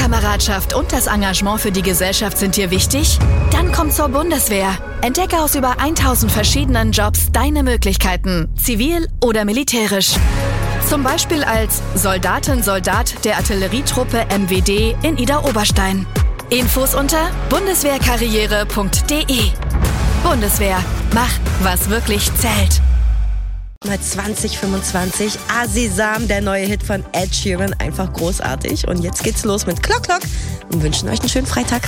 Klassenkameradschaft und das Engagement für die Gesellschaft sind dir wichtig? Dann komm zur Bundeswehr. Entdecke aus über 1000 verschiedenen Jobs deine Möglichkeiten, zivil oder militärisch. Zum Beispiel als Soldatin, Soldat der Artillerietruppe MWD in Idar-Oberstein. Infos unter bundeswehrkarriere.de. Bundeswehr, mach, was wirklich zählt. Mal 2025, Asisam, der neue Hit von Ed Sheeran, einfach großartig. Und jetzt geht's los mit Clock Clock und wünschen euch einen schönen Freitag.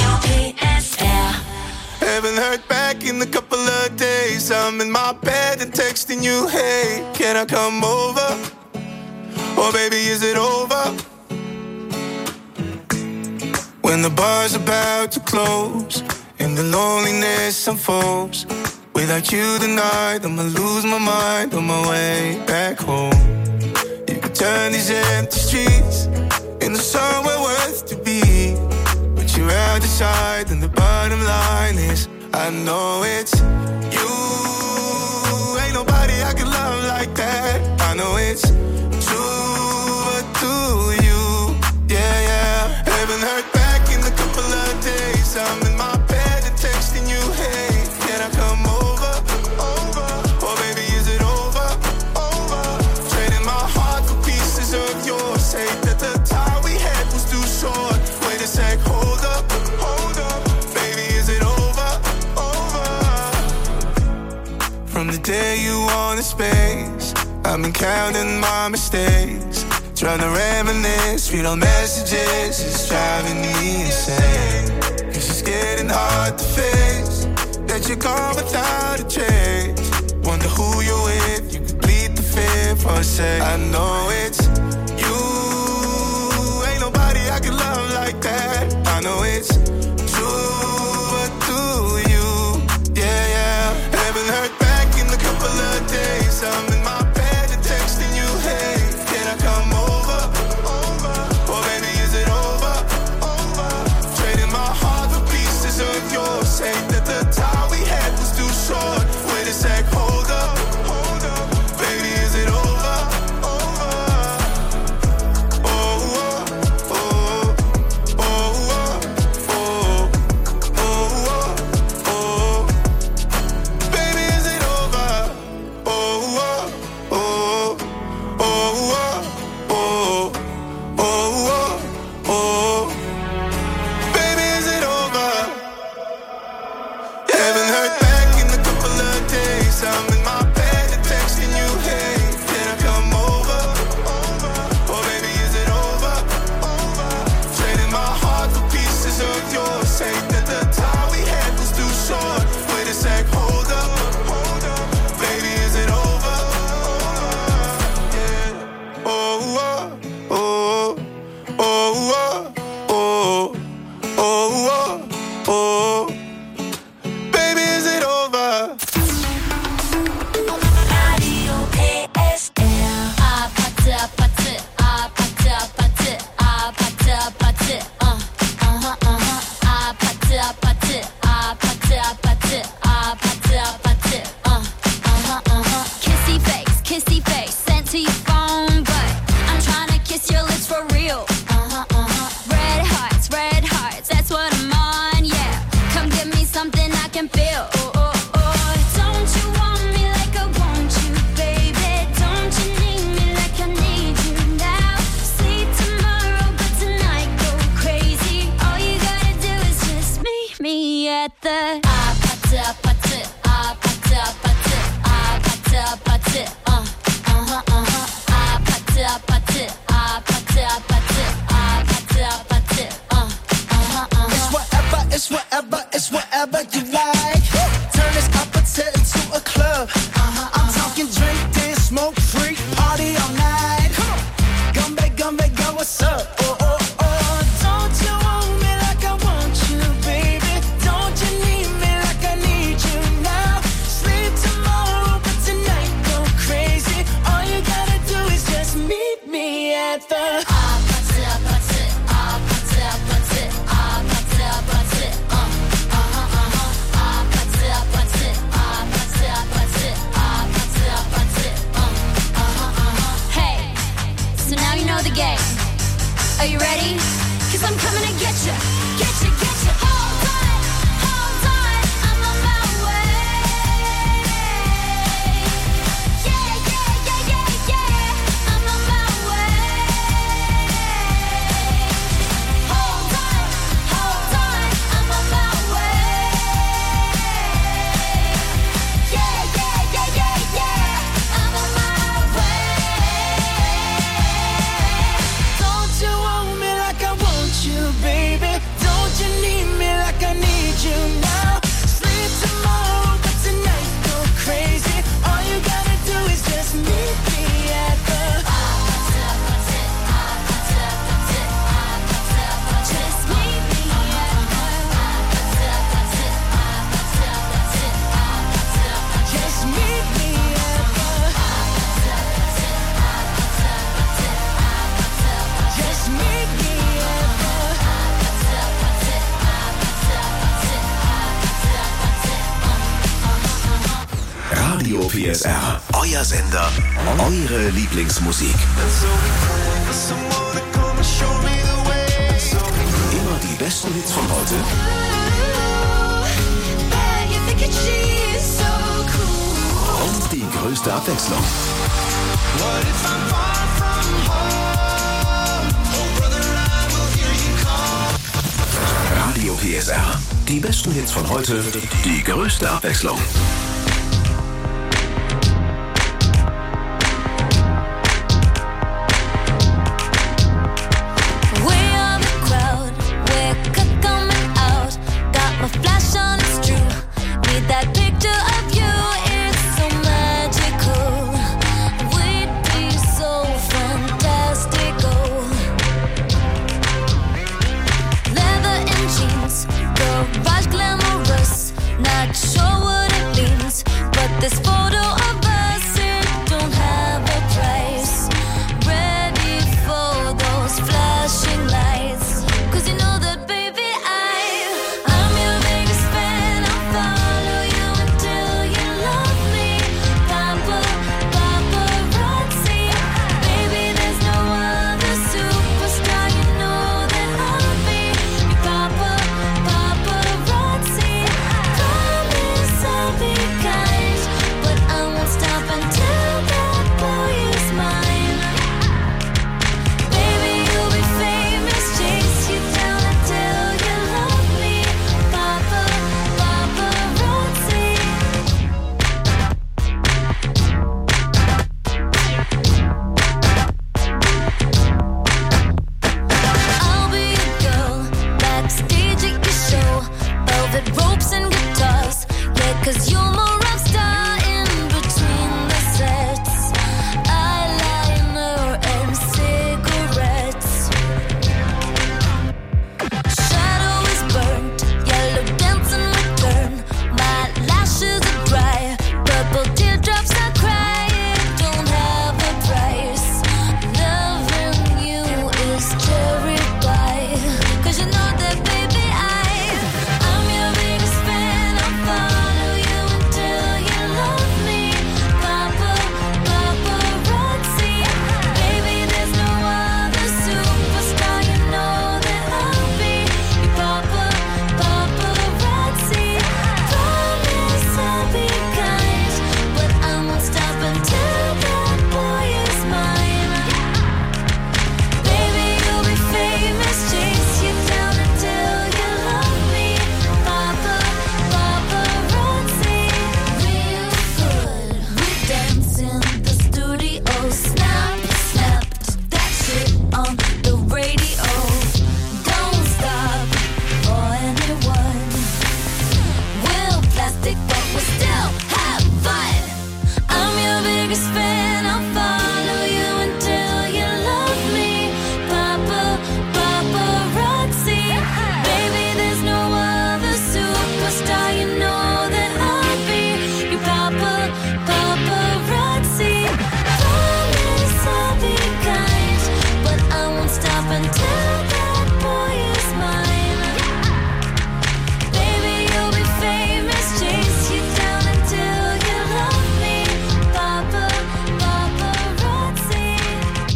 Haven't heard back in a couple of days. I'm in my bed and texting you, hey, can I come over? Oh baby, is it over? When the bar's about to close and the loneliness unfolds, without you tonight, I'ma lose my mind on my way back home. You can turn these empty streets into somewhere worth to be, but you're out of sight, and the bottom line is I know it's you. Ain't nobody I can love like that. I know it's true, but do you? Yeah, yeah. Haven't heard back in a couple of days. I'm in my bed and texting you, hey, can I come over? Oh baby, is it over? Trading my heart for pieces of yours. Hate that the time we had was too short. Wait a sec, hold up. Baby, is it over? From the day you wanted space, I've been counting my mistakes, trying to reminisce, read all messages, it's driving me insane. Cause it's getting hard to face that you're gone without a trace. Wonder who you're with, you could bleed the fear for a sec. I know it's you, ain't nobody I can love like that. I know it's true, but do you? Yeah, yeah. Haven't heard back in a couple of days. I'm in my bed and texting you, hey, can I come over? Oh baby, is it over? Trading my heart for pieces of yours. Hate that the time we had was too short. Wait a sec, hold up. Baby, is it over? 'cause I'm coming to get you, get you, get you. Hold on, I'm on my way. Yeah, yeah, yeah, yeah, yeah, I'm on my way. Hold on, I'm on my way. Yeah, yeah, yeah, yeah, yeah, I'm on my way. Don't you want me like I want you, baby? Don't you need me like I need you now? Sleep tomorrow, but tonight go crazy. All you gotta do is just meet me at the just meet me at just meet me at just meet me Radio PSR, euer Sender, eure Lieblingsmusik. Immer die besten Hits von heute und die größte Abwechslung. Radio PSR, die besten Hits von heute, die größte Abwechslung. Not sure what it means.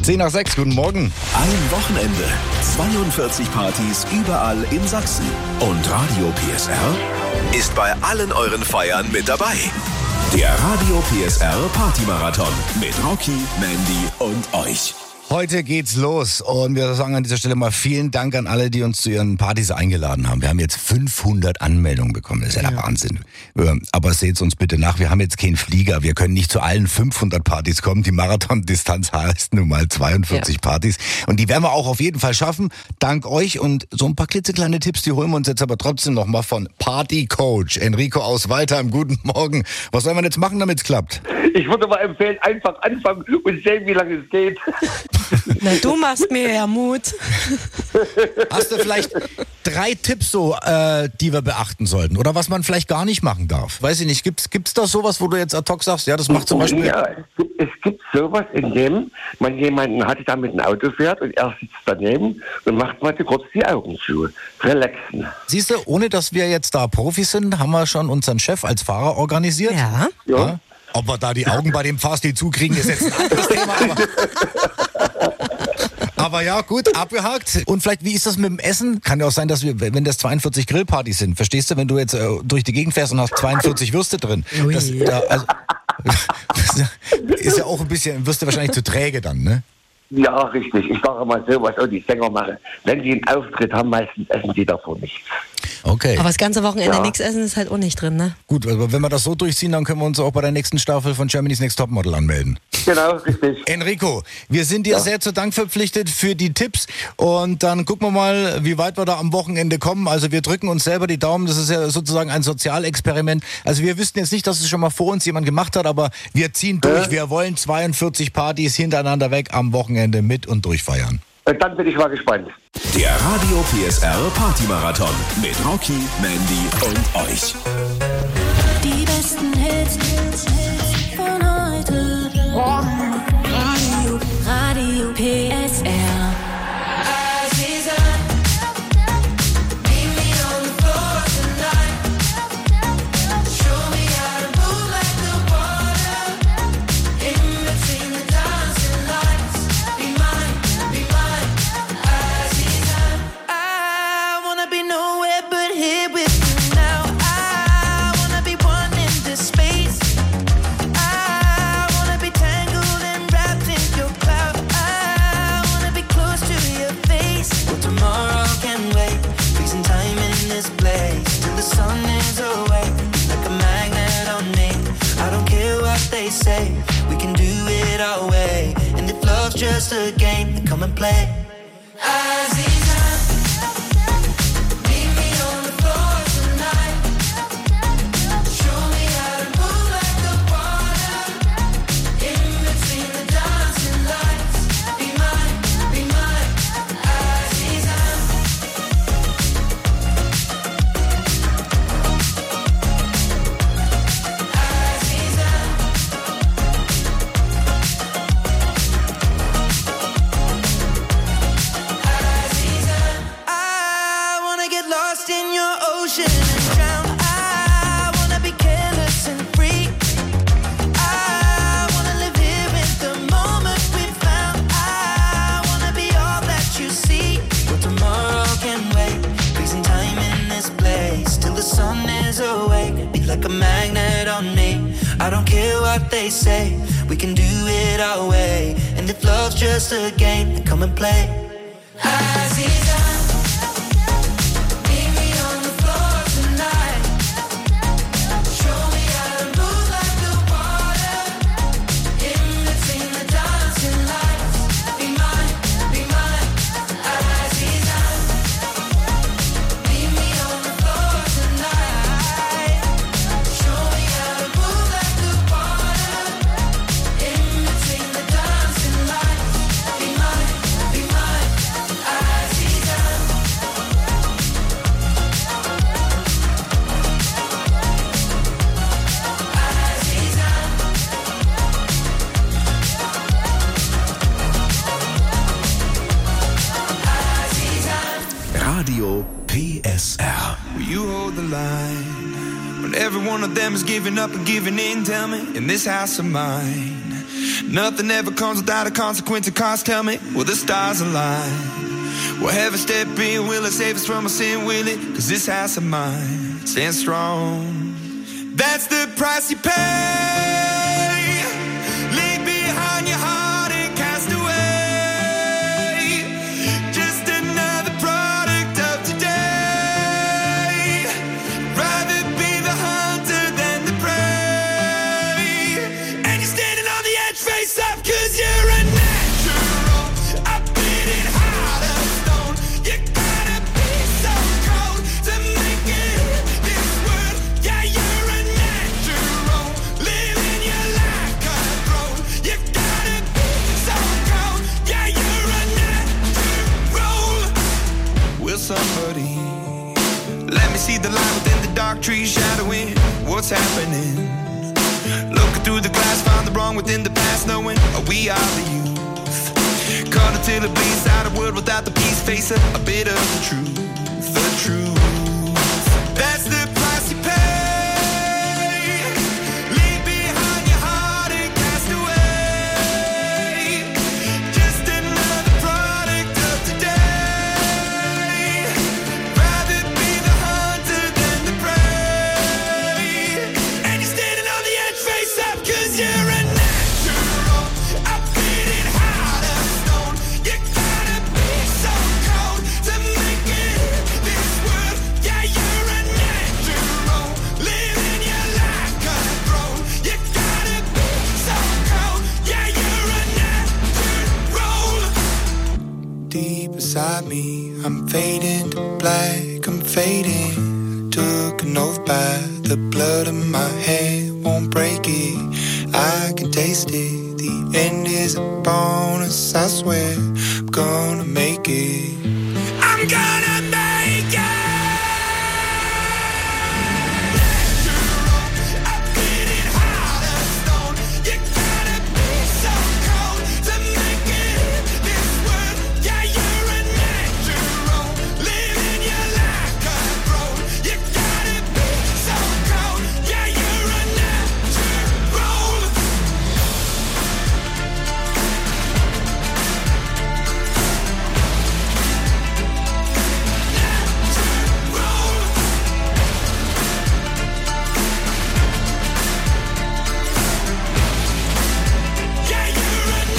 10:06, guten Morgen. Ein Wochenende, 42 Partys überall in Sachsen. Und Radio PSR ist bei allen euren Feiern mit dabei. Der Radio PSR Partymarathon mit Rocky, Mandy und euch. Heute geht's los und wir sagen an dieser Stelle mal vielen Dank an alle, die uns zu ihren Partys eingeladen haben. Wir haben jetzt 500 Anmeldungen bekommen, das ist ja der Wahnsinn. Aber seht's uns bitte nach, wir haben jetzt keinen Flieger, wir können nicht zu allen 500 Partys kommen. Die Marathon-Distanz heißt nun mal 42 Partys und die werden wir auch auf jeden Fall schaffen, dank euch. Und so ein paar klitzekleine Tipps, die holen wir uns jetzt aber trotzdem nochmal von Party-Coach Enrico aus Waldheim. Guten Morgen. Was soll man jetzt machen, damit es klappt? Ich würde mal empfehlen, einfach anfangen und sehen, wie lange es geht. Na, du machst mir ja Mut. Hast du vielleicht 3 Tipps so, die wir beachten sollten? Oder was man vielleicht gar nicht machen darf? Weiß ich nicht, gibt's da sowas, wo du jetzt ad hoc sagst, ja, das macht zum Beispiel... Ja, es gibt sowas, in dem man jemanden hat, der mit einem Auto fährt und er sitzt daneben und macht mal kurz die Augen zu. Relaxen. Siehst du, ohne dass wir jetzt da Profis sind, haben wir schon unseren Chef als Fahrer organisiert. Ja. Ob wir da die Augen bei dem Fahrstil zukriegen, ist jetzt ein anderes Thema. Aber ja, gut, abgehakt. Und vielleicht, wie ist das mit dem Essen? Kann ja auch sein, dass wir, wenn das 42 Grillpartys sind, verstehst du, wenn du jetzt durch die Gegend fährst und hast 42 Würste drin. Das ist ja auch ein bisschen, wirst du wahrscheinlich zu träge dann, ne? Ja, richtig. Ich sage mal so, was auch die Sänger machen. Wenn die einen Auftritt haben, meistens essen die davor nichts. Okay. Aber das ganze Wochenende nichts essen ist halt auch nicht drin, ne? Gut, aber wenn wir das so durchziehen, dann können wir uns auch bei der nächsten Staffel von Germany's Next Topmodel anmelden. Genau, richtig. Enrico, wir sind dir sehr zu Dank verpflichtet für die Tipps und dann gucken wir mal, wie weit wir da am Wochenende kommen. Also wir drücken uns selber die Daumen, das ist ja sozusagen ein Sozialexperiment. Also wir wüssten jetzt nicht, dass es schon mal vor uns jemand gemacht hat, aber wir ziehen durch. Wir wollen 42 Partys hintereinander weg am Wochenende mit und durchfeiern. Dann bin ich mal gespannt. Der Radio PSR Partymarathon mit Rocky, Mandy und euch. Die besten Hits von heute. Radio PSR. Say we can do it our way, and if love's just a game, then come and play. They say we can do it our way, and if love's just a game, then come and play. PSR. You hold the line when every one of them is giving up and giving in. Tell me, in this house of mine, nothing ever comes without a consequence of cost. Tell me, will the stars align? Will heaven step in? Will it save us from our sin? Will it? 'Cause this house of mine stands strong. That's the price you pay. Leave behind your heart and cast away. Just another product of today. Rather be the hunter than the prey. And you're standing on the edge, face up, 'cause you're a natural. I beat it hard as stone. You gotta be so cold to make it in this world. Yeah, you're a natural. Living your life cutthroat. You gotta be so cold. Yeah, you're a natural. Will somebody let me see the light within the dark trees shadowing what's happening? Looking through the glass, find the wrong within the past, knowing we are the youth. Caught until it bleeds out a world without the peace, face a bit of the truth, the truth. That's the price you pay. Leave behind your heart and cast away. Just another product of today. Rather be the hunter than the prey. And you're standing on the edge, face up, 'cause you're a natural. I beat it hard as stone. You gotta be so cold to make it in this world. Yeah, you're a natural. Living your life cutthroat. You gotta be so cold. Yeah, you're a natural. Deep inside me, I'm fading to black. I'm fading. Took an oath by the blood in my head. Won't break it. I can taste it. The end is a bonus. I swear I'm gonna make it. I'm gonna make it. Natural. I beat it hard as stone. You gotta be so cold to make it in this world. Yeah, you're a natural. Living your life cutthroat. You gotta be so cold. Yeah, you're a natural. Yeah, you're a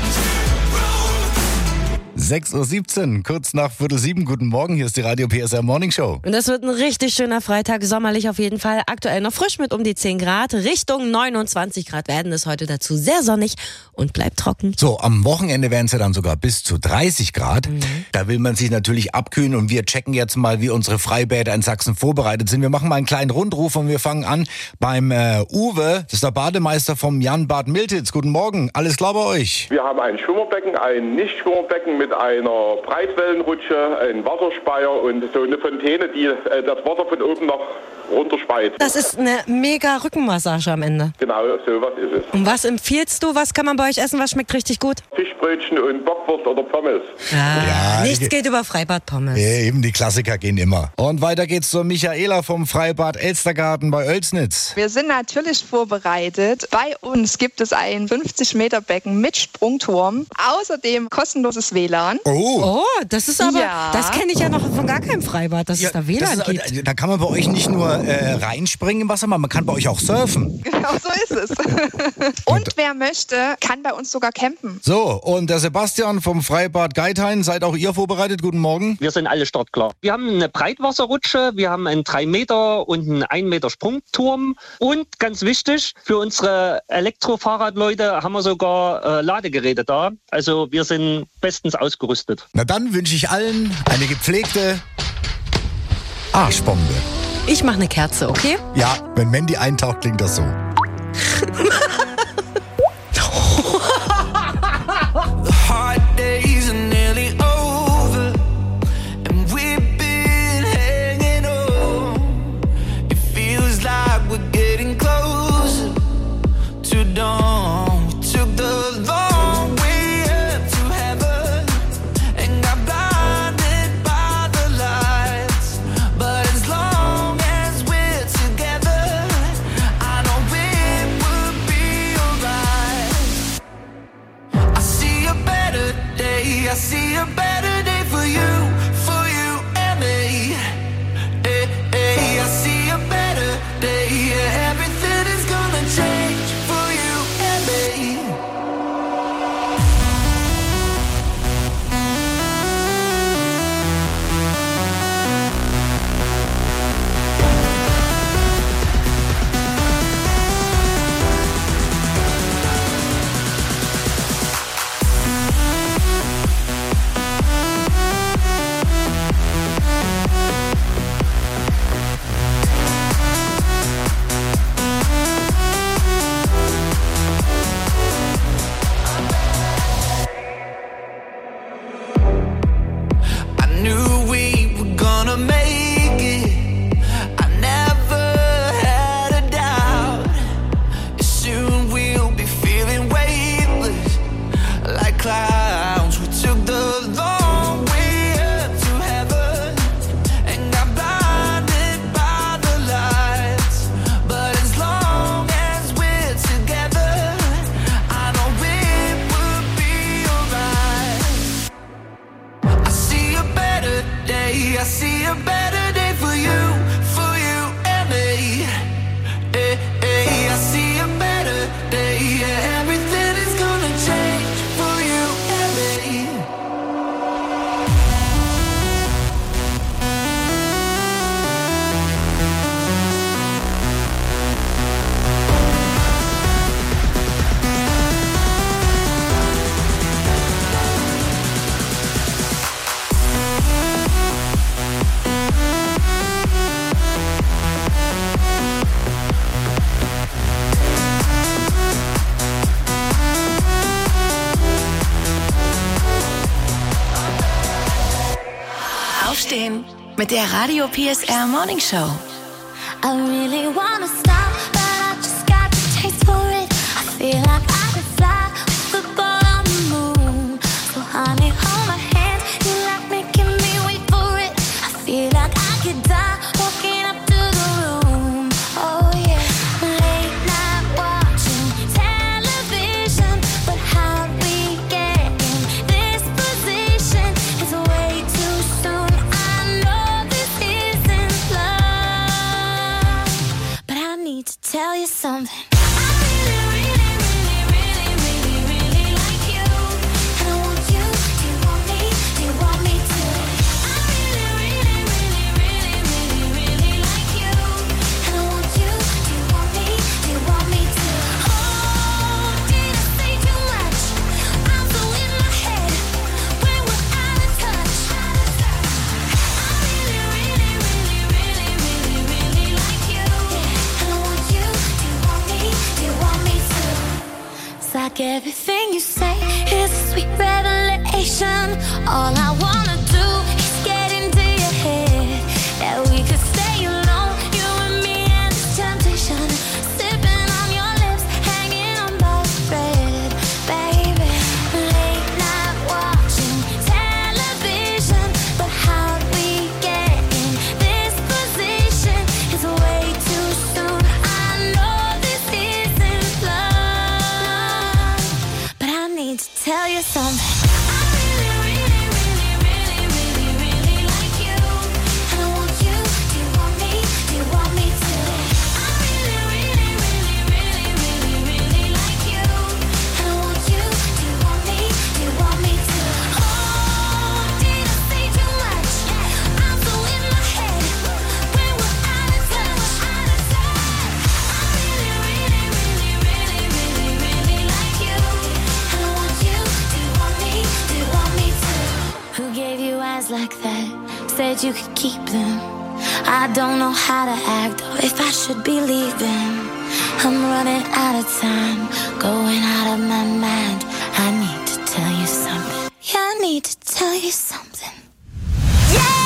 natural. 6:17 Uhr, kurz nach 6:45. Guten Morgen, hier ist die Radio PSR Morning Show. Und das wird ein richtig schöner Freitag, sommerlich auf jeden Fall. Aktuell noch frisch mit um die 10 Grad. Richtung 29 Grad werden es heute dazu. Sehr sonnig und bleibt trocken. So, am Wochenende wären es ja dann sogar bis zu 30 Grad. Da will man sich natürlich abkühlen und wir checken jetzt mal, wie unsere Freibäder in Sachsen vorbereitet sind. Wir machen mal einen kleinen Rundruf und wir fangen an beim Uwe, das ist der Bademeister vom Jan Bad Miltitz. Guten Morgen, alles klar bei euch? Wir haben ein Schwimmerbecken, ein Nicht-Schwimmerbecken mit einer Breitwellenrutsche, ein Wasserspeier und so eine Fontäne, die das Wasser von oben nach runterspeit. Das ist eine mega Rückenmassage am Ende. Genau, sowas ist es. Und was empfiehlst du? Was kann man bei euch essen? Was schmeckt richtig gut? Fischbrötchen und Bockwurst oder Pommes. Ja, Nichts geht über Freibad-Pommes. Eben, die Klassiker gehen immer. Und weiter geht's zur Michaela vom Freibad Elstergarten bei Oelsnitz. Wir sind natürlich vorbereitet. Bei uns gibt es ein 50-Meter-Becken mit Sprungturm. Außerdem kostenloses WLAN. Oh, das ist aber, Ja. das kenne ich ja noch von gar keinem Freibad, dass es da WLAN gibt. Da kann man bei euch nicht nur reinspringen im Wasser, man kann bei euch auch surfen. Genau so ist es. Und wer möchte, kann bei uns sogar campen. So, und der Sebastian vom Freibad Geithain, seid auch ihr vorbereitet? Guten Morgen. Wir sind alle startklar. Wir haben eine Breitwasserrutsche, wir haben einen 3 Meter und einen 1 Meter Sprungturm und ganz wichtig, für unsere Elektrofahrradleute haben wir sogar Ladegeräte da. Also wir sind bestens ausgerüstet. Na dann wünsche ich allen eine gepflegte Arschbombe. Ich mache eine Kerze, okay? Ja, wenn Mandy eintaucht, klingt das so. The hard days are nearly over, and we've been hanging on. It feels like we're getting closer to dawn. We took the long way up to heaven and got blinded by the lights. I see a better day for you and me. I see a better day, yeah, everything is gonna change for you and me. Aufstehen mit der Radio PSR Morning Show. I really wanna stop, but I just got the taste for it. I feel like I could fly with the ball on the moon. So honey, hold my hand, you like making me wait for it. I feel like I could die walking up to the room. Oh yeah, late night watching television, but how we get in this position is way too soon. I know this isn't love, but I need to tell you something. Like everything you say is a sweet revelation. All I wanna do is get into your head. That we could stay alone, you and me and this temptation. Sipping on your lips, hanging on by a thread, baby. Late night watching television, but how we get in this position is way too soon. I know this isn't love, but I need to tell you something. Like that, said you could keep them. I don't know how to act or if I should be leaving. I'm running out of time, going out of my mind. I need to tell you something. Yeah, I need to tell you something. Yeah!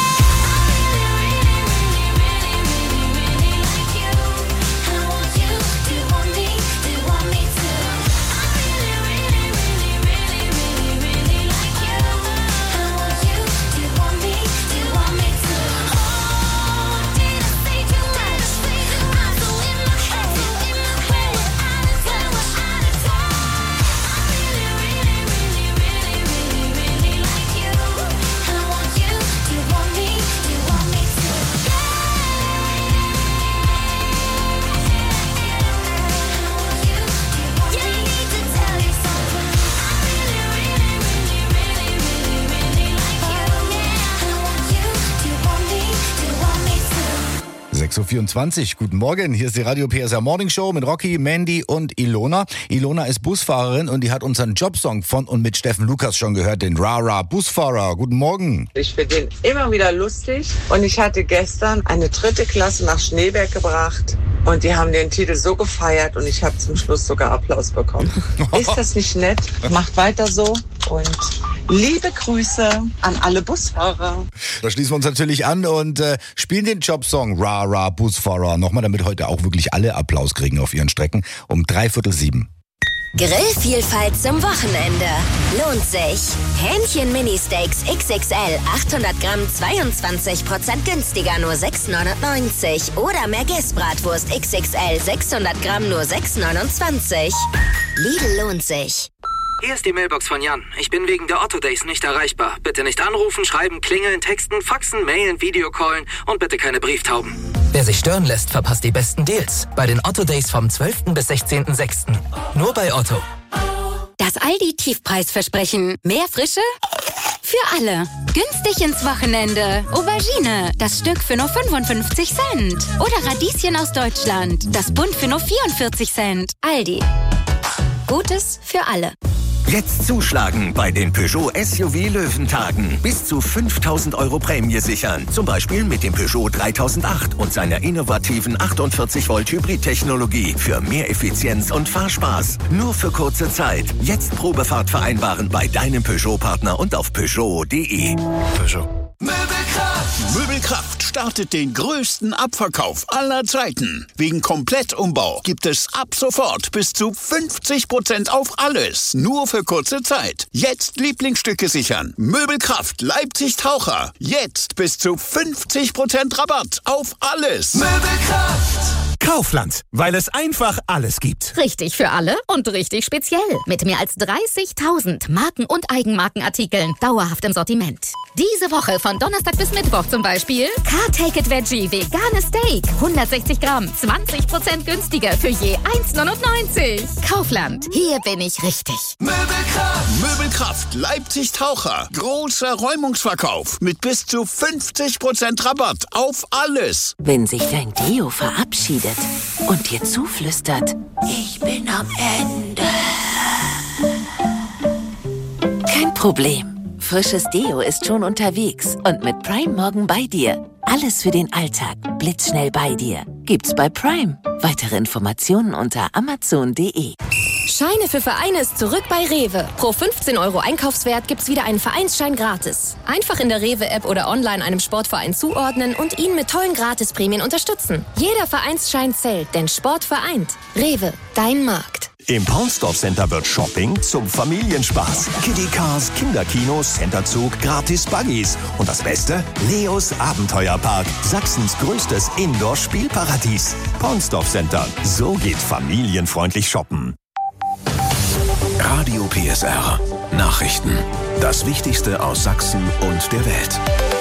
So 24. Guten Morgen, hier ist die Radio PSR Morning Show mit Rocky, Mandy und Ilona. Ilona ist Busfahrerin und die hat unseren Jobsong von und mit Steffen Lukas schon gehört, den Ra-Ra Busfahrer. Guten Morgen. Ich finde den immer wieder lustig und ich hatte gestern eine 3. Klasse nach Schneeberg gebracht und die haben den Titel so gefeiert und ich habe zum Schluss sogar Applaus bekommen. Ist das nicht nett? Macht weiter so und liebe Grüße an alle Busfahrer. Da schließen wir uns natürlich an und spielen den Jobsong Ra-Ra Busfahrer nochmal, damit heute auch wirklich alle Applaus kriegen auf ihren Strecken um 6:45. Grillvielfalt zum Wochenende. Lohnt sich. Hähnchen Mini-Steaks XXL 800 Gramm 22% günstiger, nur 6,99. Oder Merguez-Bratwurst XXL 600 Gramm nur 6,29. Lidl lohnt sich. Hier ist die Mailbox von Jan. Ich bin wegen der Otto Days nicht erreichbar. Bitte nicht anrufen, schreiben, klingeln, texten, faxen, mailen, Videocallen und bitte keine Brieftauben. Wer sich stören lässt, verpasst die besten Deals. Bei den Otto Days vom 12. bis 16.06. Nur bei Otto. Das Aldi-Tiefpreisversprechen. Mehr Frische? Für alle. Günstig ins Wochenende. Aubergine. Das Stück für nur 55 Cent. Oder Radieschen aus Deutschland. Das Bund für nur 44 Cent. Aldi. Gutes für alle. Jetzt zuschlagen bei den Peugeot SUV Löwentagen. Bis zu 5.000 € Prämie sichern. Zum Beispiel mit dem Peugeot 3008 und seiner innovativen 48 Volt Hybrid-Technologie für mehr Effizienz und Fahrspaß. Nur für kurze Zeit. Jetzt Probefahrt vereinbaren bei deinem Peugeot-Partner und auf Peugeot.de. Peugeot. Möbelkraft startet den größten Abverkauf aller Zeiten. Wegen Komplettumbau gibt es ab sofort bis zu 50% auf alles. Nur für kurze Zeit. Jetzt Lieblingsstücke sichern. Möbelkraft Leipzig-Taucher. Jetzt bis zu 50% Rabatt auf alles. Möbelkraft. Kaufland, weil es einfach alles gibt. Richtig für alle und richtig speziell. Mit mehr als 30.000 Marken- und Eigenmarkenartikeln dauerhaft im Sortiment. Diese Woche von Donnerstag bis Mittwoch zum Beispiel Car Take It Veggie veganes Steak. 160 Gramm, 20% günstiger für je 1,99. Kaufland, hier bin ich richtig. Möbelkraft Leipzig-Taucher. Großer Räumungsverkauf mit bis zu 50% Rabatt auf alles. Wenn sich dein Deo verabschiedet und dir zuflüstert, ich bin am Ende. Kein Problem. Frisches Deo ist schon unterwegs und mit Prime morgen bei dir. Alles für den Alltag, blitzschnell bei dir. Gibt's bei Prime. Weitere Informationen unter amazon.de. Scheine für Vereine ist zurück bei Rewe. Pro 15 € Einkaufswert gibt's wieder einen Vereinsschein gratis. Einfach in der Rewe-App oder online einem Sportverein zuordnen und ihn mit tollen Gratisprämien unterstützen. Jeder Vereinsschein zählt, denn Sport vereint. Rewe, dein Markt. Im Paunsdorf Center wird Shopping zum Familienspaß. Kiddie Cars, Kinderkinos, Centerzug, gratis Buggies. Und das Beste? Leos Abenteuerpark. Sachsens größtes Indoor-Spielparadies. Paunsdorf Center. So geht familienfreundlich shoppen. Radio PSR. Nachrichten. Das Wichtigste aus Sachsen und der Welt.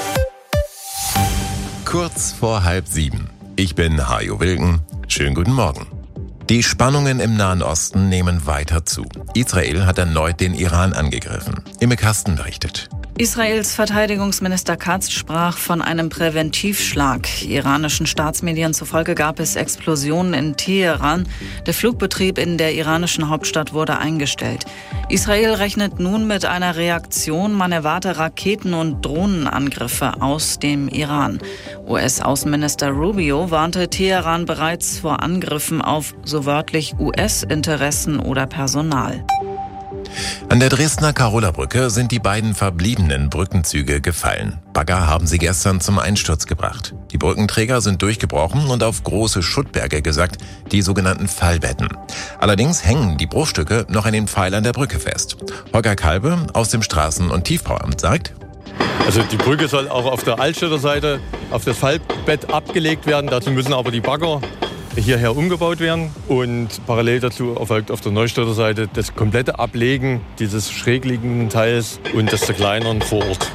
Kurz vor 6:30. Ich bin Hajo Wilken. Schönen guten Morgen. Die Spannungen im Nahen Osten nehmen weiter zu. Israel hat erneut den Iran angegriffen. Imme Kasten berichtet. Israels Verteidigungsminister Katz sprach von einem Präventivschlag. Iranischen Staatsmedien zufolge gab es Explosionen in Teheran. Der Flugbetrieb in der iranischen Hauptstadt wurde eingestellt. Israel rechnet nun mit einer Reaktion. Man erwarte Raketen- und Drohnenangriffe aus dem Iran. US-Außenminister Rubio warnte Teheran bereits vor Angriffen auf, so wörtlich, US-Interessen oder Personal. An der Dresdner Karola-Brücke sind die beiden verbliebenen Brückenzüge gefallen. Bagger haben sie gestern zum Einsturz gebracht. Die Brückenträger sind durchgebrochen und auf große Schuttberge gesackt, die sogenannten Fallbetten. Allerdings hängen die Bruchstücke noch an den Pfeilern der Brücke fest. Holger Kalbe aus dem Straßen- und Tiefbauamt sagt: Also die Brücke soll auch auf der Altstädter Seite auf das Fallbett abgelegt werden. Dazu müssen aber die Bagger hierher umgebaut werden und parallel dazu erfolgt auf der Neustädter Seite das komplette Ablegen dieses schräg liegenden Teils und das Zerkleinern vor Ort.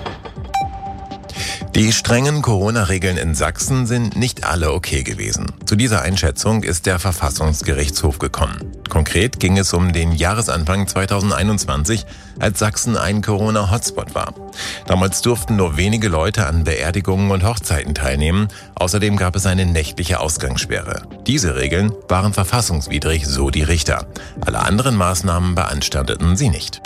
Die strengen Corona-Regeln in Sachsen sind nicht alle okay gewesen. Zu dieser Einschätzung ist der Verfassungsgerichtshof gekommen. Konkret ging es um den Jahresanfang 2021, als Sachsen ein Corona-Hotspot war. Damals durften nur wenige Leute an Beerdigungen und Hochzeiten teilnehmen. Außerdem gab es eine nächtliche Ausgangssperre. Diese Regeln waren verfassungswidrig, so die Richter. Alle anderen Maßnahmen beanstandeten sie nicht.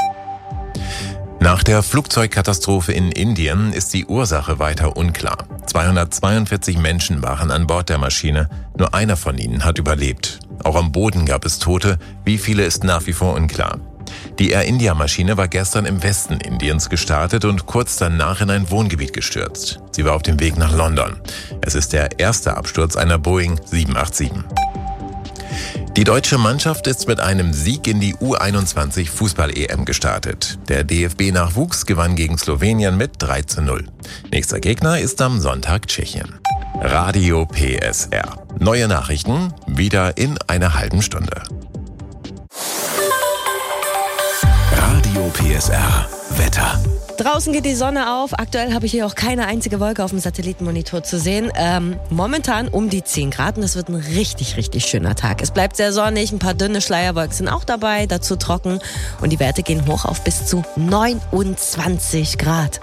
Nach der Flugzeugkatastrophe in Indien ist die Ursache weiter unklar. 242 Menschen waren an Bord der Maschine, nur einer von ihnen hat überlebt. Auch am Boden gab es Tote, wie viele ist nach wie vor unklar. Die Air India-Maschine war gestern im Westen Indiens gestartet und kurz danach in ein Wohngebiet gestürzt. Sie war auf dem Weg nach London. Es ist der erste Absturz einer Boeing 787. Die deutsche Mannschaft ist mit einem Sieg in die U21 Fußball-EM gestartet. Der DFB-Nachwuchs gewann gegen Slowenien mit 3:0. Nächster Gegner ist am Sonntag Tschechien. Radio PSR. Neue Nachrichten wieder in einer halben Stunde. PSR Wetter. Draußen geht die Sonne auf. Aktuell habe ich hier auch keine einzige Wolke auf dem Satellitenmonitor zu sehen. Momentan um die 10 Grad und es wird ein richtig, richtig schöner Tag. Es bleibt sehr sonnig, ein paar dünne Schleierwolken sind auch dabei, dazu trocken und die Werte gehen hoch auf bis zu 29 Grad.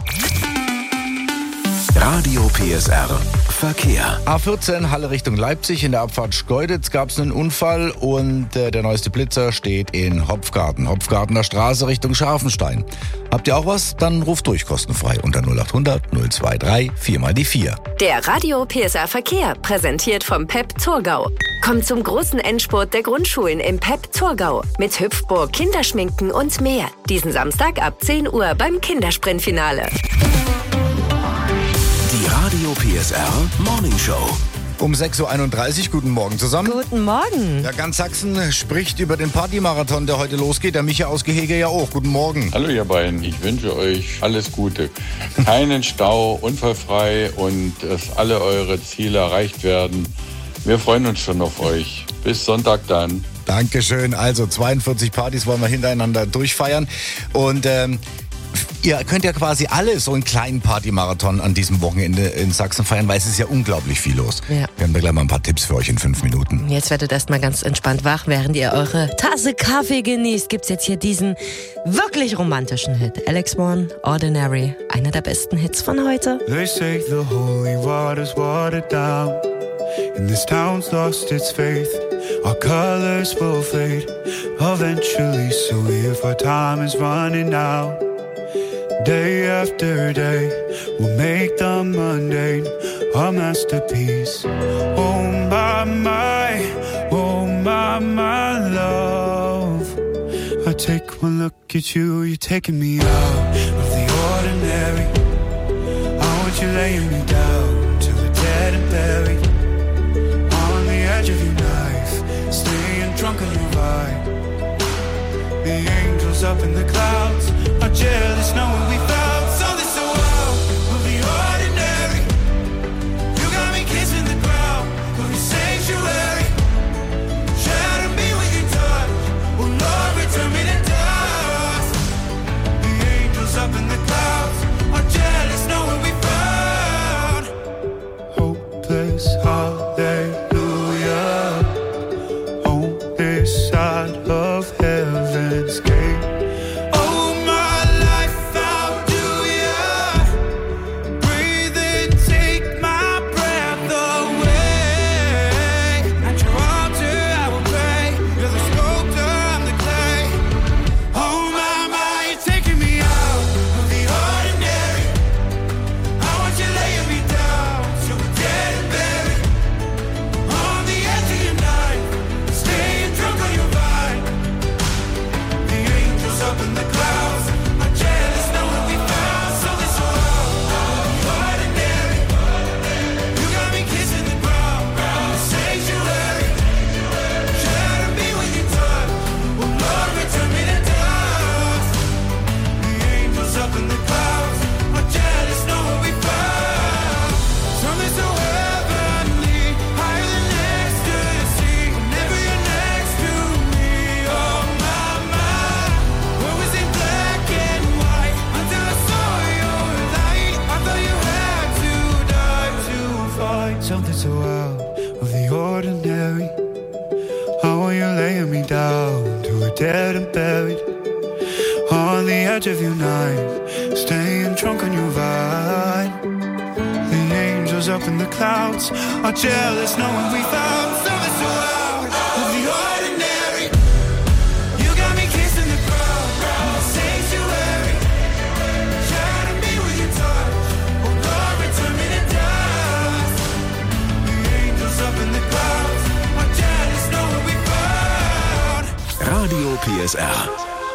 Radio PSR Verkehr. A14 Halle Richtung Leipzig. In der Abfahrt Schkeuditz gab es einen Unfall und der neueste Blitzer steht in Hopfgarten. Hopfgartener Straße Richtung Scharfenstein. Habt ihr auch was? Dann ruft durch kostenfrei unter 0800 023 4x4. Der Radio PSR Verkehr, präsentiert vom PEP Thurgau. Kommt zum großen Endspurt der Grundschulen im PEP Thurgau. Mit Hüpfburg, Kinderschminken und mehr. Diesen Samstag ab 10 Uhr beim Kindersprintfinale. Die Radio PSR Morning Show. Um 6.31 Uhr, guten Morgen zusammen. Guten Morgen. Ja, ganz Sachsen spricht über den Partymarathon, der heute losgeht. Der Micha aus Gehege ja auch. Guten Morgen. Hallo ihr beiden, ich wünsche euch alles Gute. Keinen Stau, unfallfrei und dass alle eure Ziele erreicht werden. Wir freuen uns schon auf euch. Bis Sonntag dann. Dankeschön. Also 42 Partys wollen wir hintereinander durchfeiern. Und ihr könnt ja quasi alle so einen kleinen Partymarathon an diesem Wochenende in Sachsen feiern, weil es ist ja unglaublich viel los. Ja. Wir haben da gleich mal ein paar Tipps für euch in 5 Minuten. Jetzt werdet erstmal ganz entspannt wach, während ihr eure Tasse Kaffee genießt. Gibt's jetzt hier diesen wirklich romantischen Hit. Alex One, Ordinary. Einer der besten Hits von heute. They say the holy water's watered down, and this town's lost its faith. Our colors will fade eventually, so if our time is running out, day after day, we'll make the mundane a masterpiece. Oh my love. I take one look at you, you're taking me out of the ordinary. I want you laying me down till we're dead and buried. On the edge of your knife, staying drunk on your vibe. The angels up in the clouds are jealous knowing we found something so out of the ordinary. You got me kissing the ground of your sanctuary. Shatter me with your touch, oh Lord, return me to dust. The angels up in the clouds are jealous knowing we found hopeless hallelujah on this side of heaven's gate. Something so out of the ordinary. How are you laying me down to a dead and buried? On the edge of your knife, staying drunk on your vine. The angels up in the clouds are jealous knowing we found something so out of the ordinary. You got me kissing the ground of the sanctuary. Shatter me with your touch, oh Lord, return me to dust. The angels up in the clouds are jealous knowing we found Radio PSR.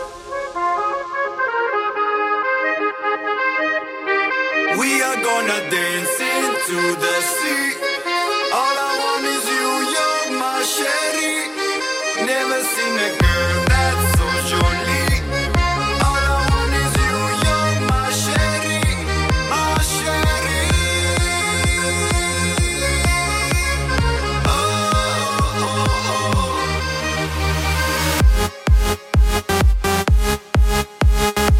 We are gonna dance into the sea. All I want is you, you're my sherry. Never seen a girl that's so surely. All I want is you, you're my sherry, my sherry. Oh, oh, oh.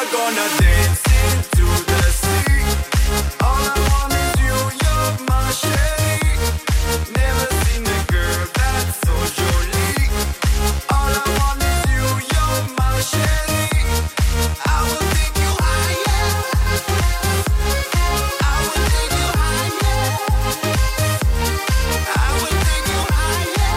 never gonna dance into the sea. All I want is you, you're my shade. Never seen a girl that's so jolie. All I want is you, you're my shade. I will take you higher. I will take you higher. I will take you higher.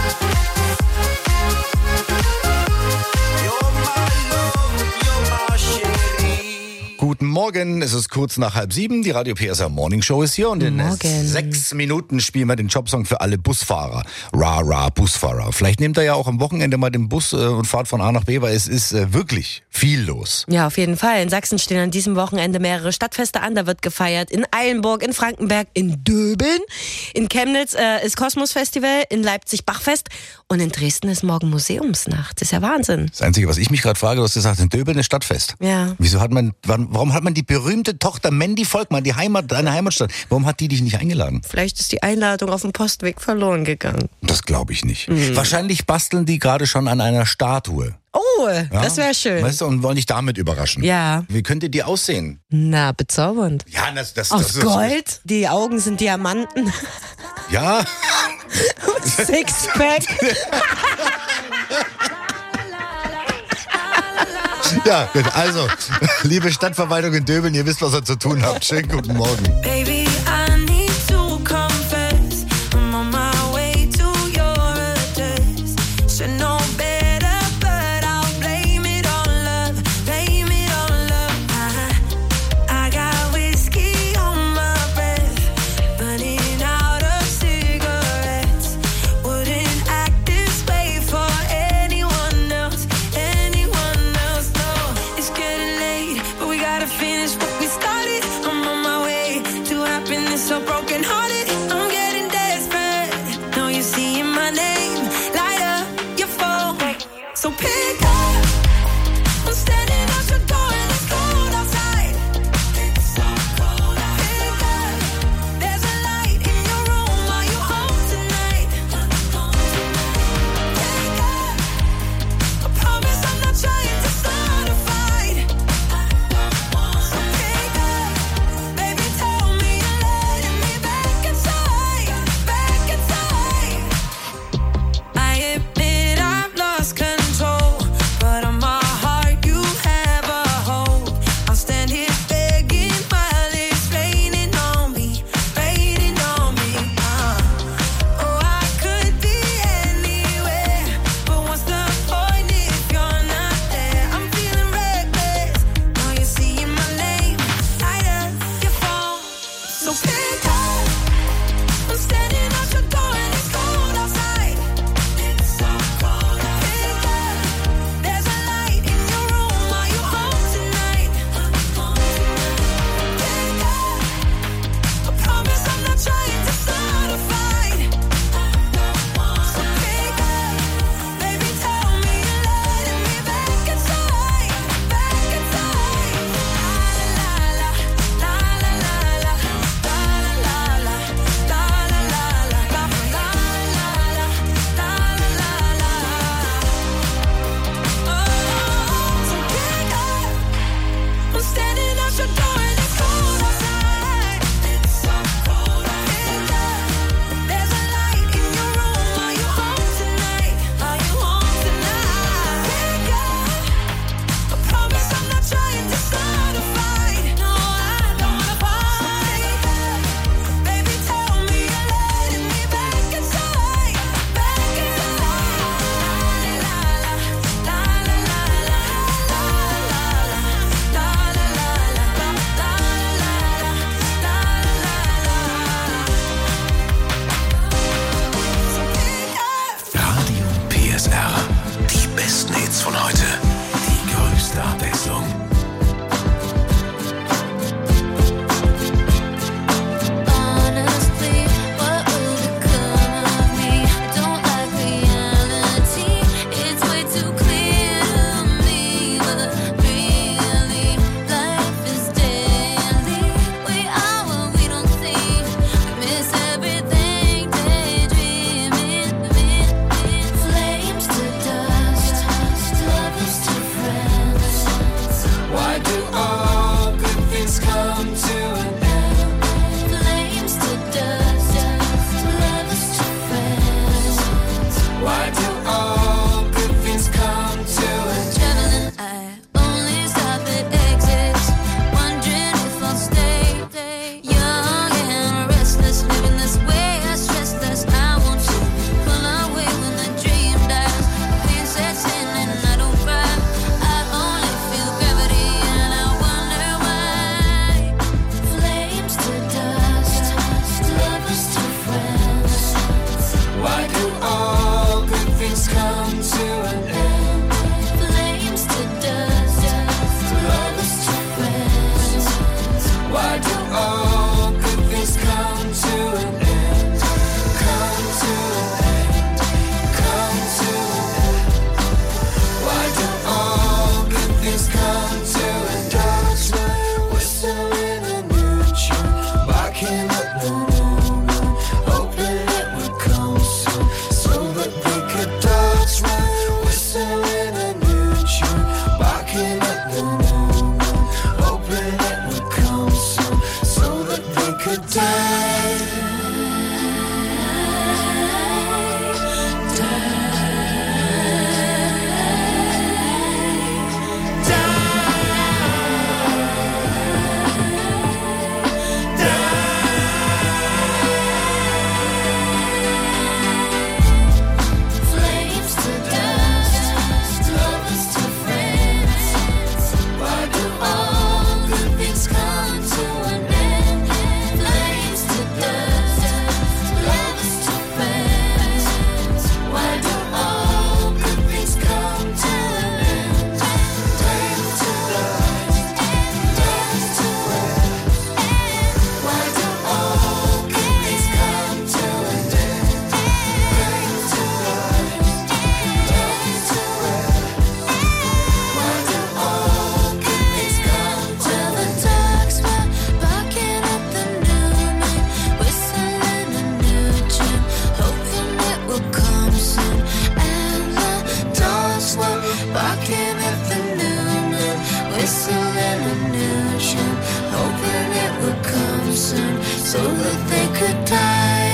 You're my love, you're my shade. Guten Morgen, es ist kurz nach 6:30. Die Radio PSR Morning Show ist hier und in 6 Minuten spielen wir den Jobsong für alle Busfahrer. Ra, Busfahrer. Vielleicht nehmt ihr ja auch am Wochenende mal den Bus und fahrt von A nach B, weil es ist wirklich viel los. Ja, auf jeden Fall. In Sachsen stehen an diesem Wochenende mehrere Stadtfeste an. Da wird gefeiert in Eilenburg, in Frankenberg, in Döbeln. In Chemnitz ist Kosmos Festival, in Leipzig Bachfest und in Dresden ist morgen Museumsnacht. Das ist ja Wahnsinn. Das Einzige, was ich mich gerade frage, du hast gesagt, in Döbeln ist Stadtfest. Ja. Warum hat man die berühmte Tochter Mandy Volkmann, deine Heimatstadt, warum hat die dich nicht eingeladen? Vielleicht ist die Einladung auf dem Postweg verloren gegangen. Das glaube ich nicht. Wahrscheinlich basteln die gerade schon an einer Statue. Oh, Ja? das wäre schön. Weißt du, und wollen dich damit überraschen. Ja. Wie könnte die aussehen? Na, bezaubernd. Ja, das Aus ist Gold, die Augen sind Diamanten. Ja. Sixpack. Ja, gut. Also, liebe Stadtverwaltung in Döbeln, ihr wisst, was ihr zu tun habt. Schönen guten Morgen. Baby, I need to confess. I'm on my way to your address. Should know better, but I'll blame it on love. Blame it on love. I got whiskey on my breath, burning out of cigarettes. Wouldn't act this way for anyone else. Anyone else, no. It's getting late, but we gotta finish what we started. I'm on my way to happy come to an end. Flames to dust, lovers to friends. Why do all good things come to an end? I only stop at exits, wondering if I'll stay. Young and restless, living this way, I stressless. I want to pull away when the dream dies. Pain sets in and I don't cry. I only feel gravity and I wonder why. Flames to dust, lovers to friends. Why do all good things come to an end? Flames to dust, lovers to friends. Why do all good things come to an end? Come to an end. Come to an end. Why do all good things come to an end? Dogs were whistling a new tune, barking at the moon, hoping it would come soon, so that they could. Dogs were whistling a new tune, barking at the moon, hoping it would come soon, so that they could die. Flames to dust, lovers to friends. Why do all good things come to an end? Flames to dust, lovers to friends. Why do all good things come to an end? Flame to dust, dust to end. Why do all good things come to an end? Flame to dust, dust to end. Why do all good things come till the dogs were barking at the new moon, whistling a new tune, hoping it would come soon. And the dogs were barking at the new moon, whistling a new tune, hoping it would come soon, so that they could die.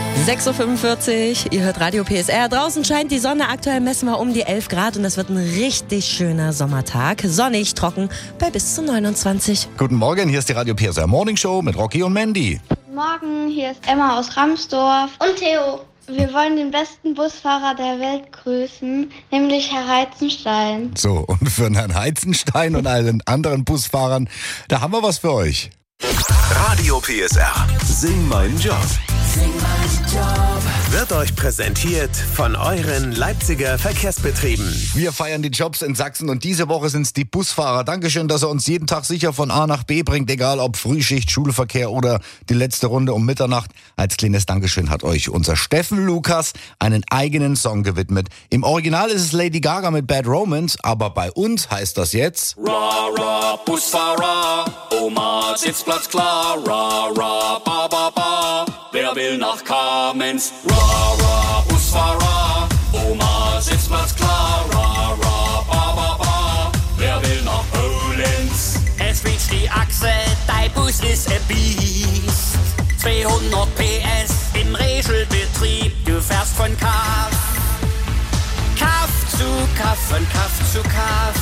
6.45 Uhr, ihr hört Radio PSR. Draußen scheint die Sonne, aktuell messen wir um die 11 Grad und das wird ein richtig schöner Sommertag. Sonnig, trocken, bei bis zu 29. Guten Morgen, hier ist die Radio PSR Morning Show mit Rocky und Mandy. Guten Morgen, hier ist Emma aus Ramsdorf. Und Theo. Wir wollen den besten Busfahrer der Welt grüßen, nämlich Herr Heizenstein. So, und für Herrn Heizenstein und allen anderen Busfahrern, da haben wir was für euch. Radio PSR. Sing meinen Job. Sing meinen Job. Wird euch präsentiert von euren Leipziger Verkehrsbetrieben. Wir feiern die Jobs in Sachsen und diese Woche sind es die Busfahrer. Dankeschön, dass er uns jeden Tag sicher von A nach B bringt, egal ob Frühschicht, Schulverkehr oder die letzte Runde um Mitternacht. Als kleines Dankeschön hat euch unser Steffen Lukas einen eigenen Song gewidmet. Im Original ist es Lady Gaga mit Bad Romance, aber bei uns heißt das jetzt... Ra, ra, Busfahrer, Oma, Sitzplatz klar, ra, ra, ba, ba, ba. Wer will nach Kamenz? Ra, ra, Busfahrer, Oma, Sitzplatz klar, ra, ra, ba, ba, ba. Wer will nach Polenz? Es quietscht die Achse, dein Bus ist ein Biest. 200 PS im Regelbetrieb, du fährst von Kaff zu Kaff, von Kaff zu Kaff.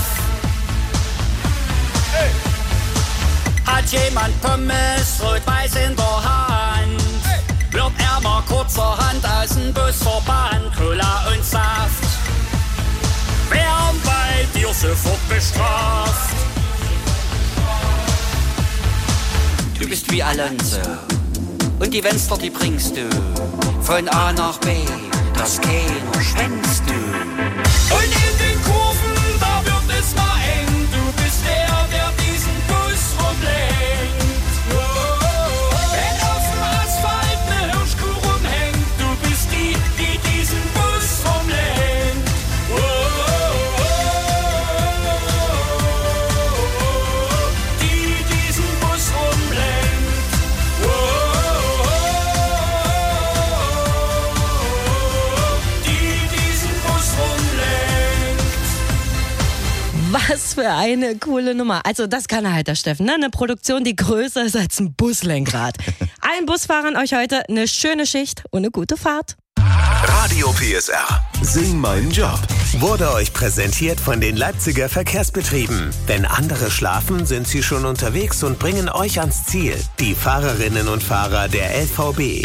Hey. Hat jemand Pommes rot-weiß in der Hand? Hey. Wird er mal kurzerhand aus dem Bus verbannt, Cola und Saft. Werden bei dir sofort bestraft. Du bist wie Alonso und die Fenster, die bringst du von A nach B, das keiner schwänzt du. Und in den Kurven, da wird es mal eng. Du bist der diesen Bus rumlenkt. Wenn auf dem Asphalt ne Hirschkuh rumhängt, du bist die diesen Bus rumlenkt. Die diesen Bus rumlenkt. Die diesen Bus rumlenkt. Was für eine coole Nummer. Also das kann halt der Steffen, ne? Eine Produktion, die größer ist als ein Buslenkrad. Allen Busfahrern euch heute eine schöne Schicht und eine gute Fahrt. Radio PSR. Sing meinen Job. Wurde euch präsentiert von den Leipziger Verkehrsbetrieben. Wenn andere schlafen, sind sie schon unterwegs und bringen euch ans Ziel. Die Fahrerinnen und Fahrer der LVB.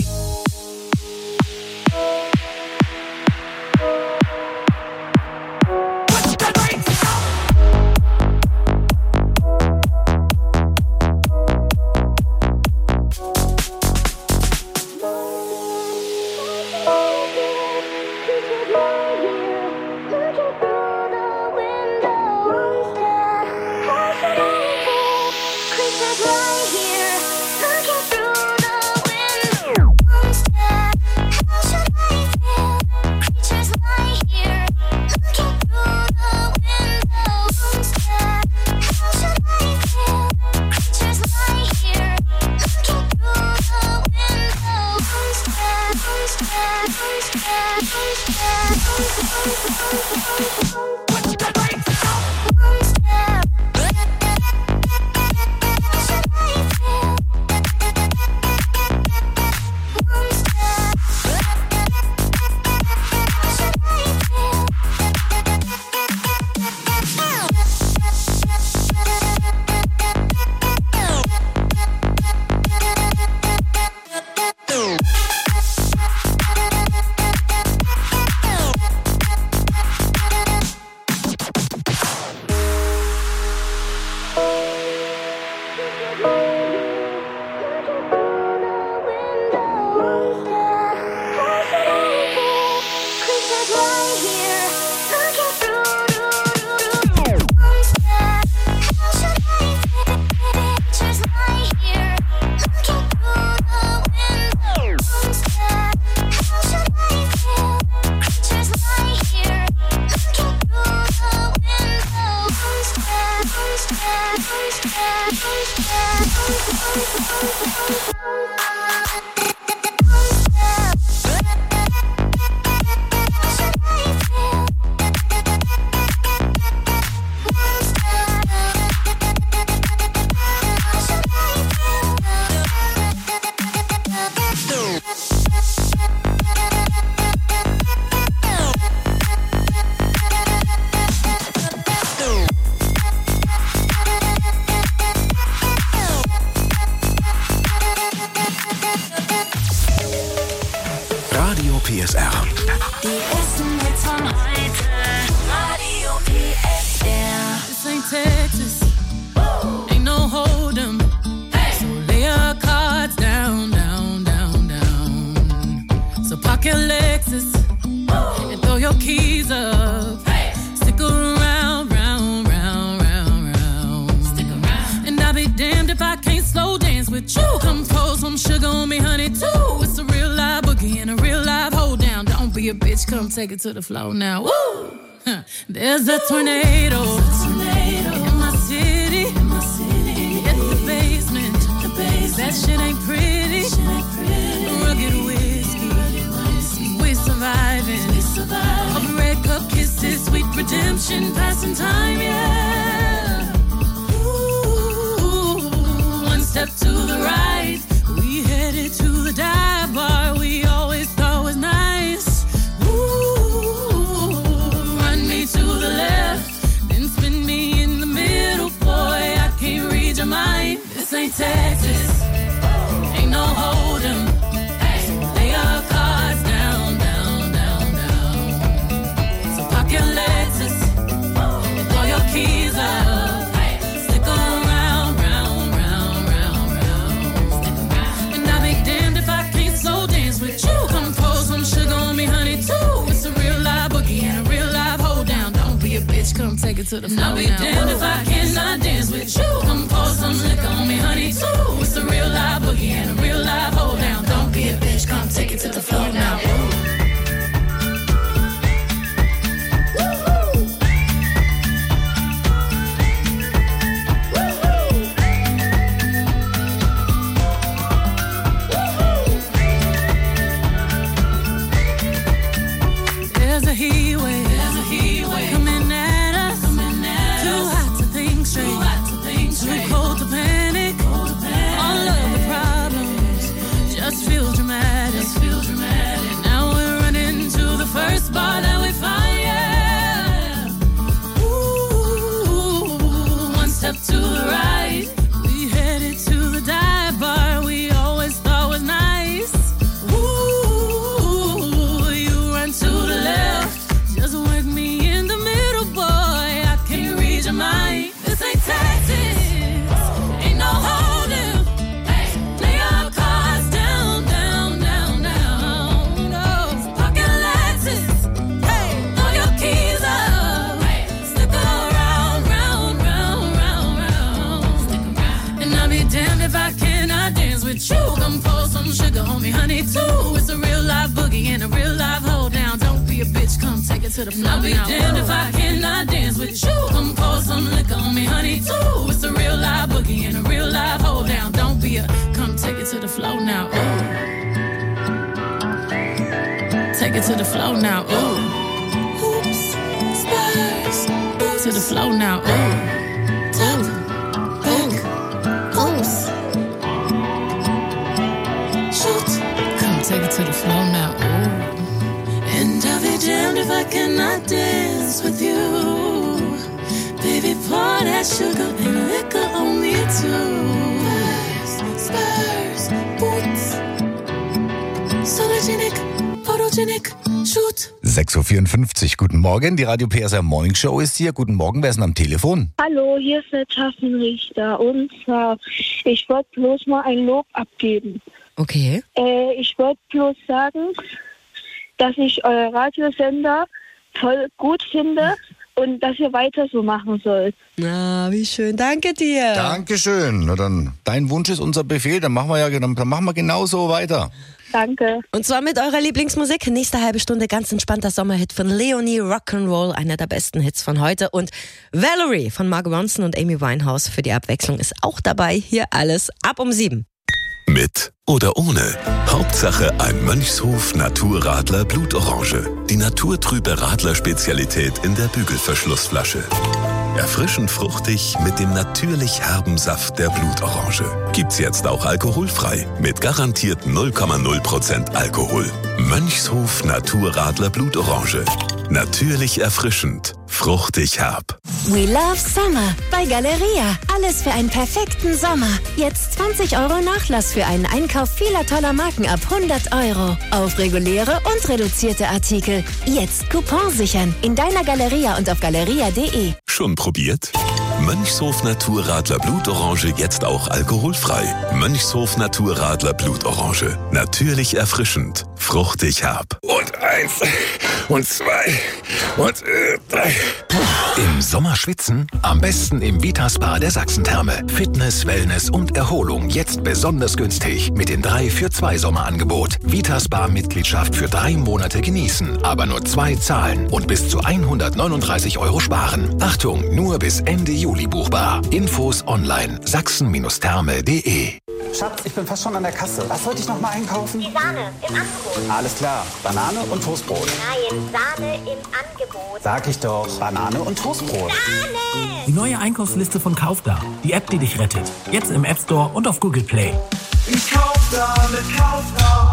PSR. Die ersten Hits von heute. Radio PSR. This ain't Texas. Ain't no hold'em. So lay your cards down, down, down, down. So park your Lexus and throw your keys up. Stick around, round, round, round, round. Stick around. And I'll be damned if I can't slow dance with you. Come pour some sugar on me, honey, too. It's a real live boogie and a real live hold down. Don't be a bitch, come take it to the floor now. Woo! There's a tornado in my city. At the basement. That shit ain't pretty. Rugged whiskey. We surviving. Of red cup kisses, sweet redemption, passing time, yeah. Ooh, one step to the right. We headed to the dive bar we always thought was nice. Ooh, run me to the left, then spin me in the middle, boy. I can't read your mind. This ain't Texas, ain't no hold'em. So lay your cards down, down, down, down. So park your Lexus and throw your keys up. Stick around, round, round, round, round. And I'll be damned if I can't slow dance with you. Come pour some sugar on me, honey, too. It's a real live boogie and a real live hold down. Don't be a bitch, come take it to the floor. I'll be damned if I cannot dance with you. Come pour some liquor on me, honey, too. It's a real live boogie and a real live hold down. Don't be a bitch, come take it to the floor now. There's a heat wave coming at us. Too me, honey, too. It's a real live boogie and a real live hold down. Don't be a bitch, come take it to the floor. I'll be damned if I cannot dance with you. Come pour some liquor on me, honey, too. It's a real live boogie and a real live hold down. Don't be a, come take it to the floor now. Ooh. Take it to the floor now. Ooh. Hoops, spurs, to the floor now. Ooh. Take it to the floor now, ooh. And I'll be damned if I cannot dance with you. Baby, pour that sugar and liquor on me too. Spurs, boots, Solargenic, Photogenic, shoot. 6.54 Uhr, guten Morgen, die Radio PSR Morning Show ist hier. Guten Morgen, wer ist denn am Telefon? Hallo, hier ist der Taschenrichter und zwar, ich wollte bloß mal ein Lob abgeben. Okay. Ich wollte bloß sagen, dass ich euer Radiosender voll gut finde und dass ihr weiter so machen sollt. Na, wie schön. Danke dir. Dankeschön. Na dann, dein Wunsch ist unser Befehl, dann machen wir genau so weiter. Danke. Und zwar mit eurer Lieblingsmusik. Nächste halbe Stunde ganz entspannter Sommerhit von Leonie, Rock'n'Roll, einer der besten Hits von heute. Und Valerie von Mark Ronson und Amy Winehouse für die Abwechslung ist auch dabei. Hier alles ab um 7. Mit oder ohne. Hauptsache ein Mönchshof Naturradler Blutorange. Die naturtrübe Radler-Spezialität in der Bügelverschlussflasche. Erfrischend fruchtig mit dem natürlich herben Saft der Blutorange. Gibt's jetzt auch alkoholfrei. Mit garantiert 0,0% Alkohol. Mönchshof Naturradler Blutorange. Natürlich erfrischend. Fruchtig herb. We love summer bei Galeria. Alles für einen perfekten Sommer. Jetzt 20 € Nachlass für einen Einkauf vieler toller Marken ab 100 € auf reguläre und reduzierte Artikel. Jetzt Coupon sichern in deiner Galeria und auf galeria.de. Schon probiert? Mönchshof Naturradler Blutorange jetzt auch alkoholfrei. Mönchshof Naturradler Blutorange. Natürlich erfrischend. Fruchtig herb. Und 1 und 2 und 3. Im Sommer schwitzen? Am besten im Vitaspa der Sachsentherme. Fitness, Wellness und Erholung jetzt besonders günstig. Mit dem 3-für-2 Sommerangebot. Vitaspa-Mitgliedschaft für 3 Monate genießen. Aber nur 2 zahlen und bis zu 139 € sparen. Achtung, nur bis Ende Juli buchbar. Infos online. sachsen-therme.de. Schatz, ich bin fast schon an der Kasse. Was sollte ich noch mal einkaufen? Die Sahne im Angebot. Alles klar. Banane und Toastbrot. Nein, Sahne im Angebot. Sag ich doch. Banane und Toastbrot. Sahne! Die neue Einkaufsliste von Kaufda. Die App, die dich rettet. Jetzt im App Store und auf Google Play. Ich kauf da mit Kaufda.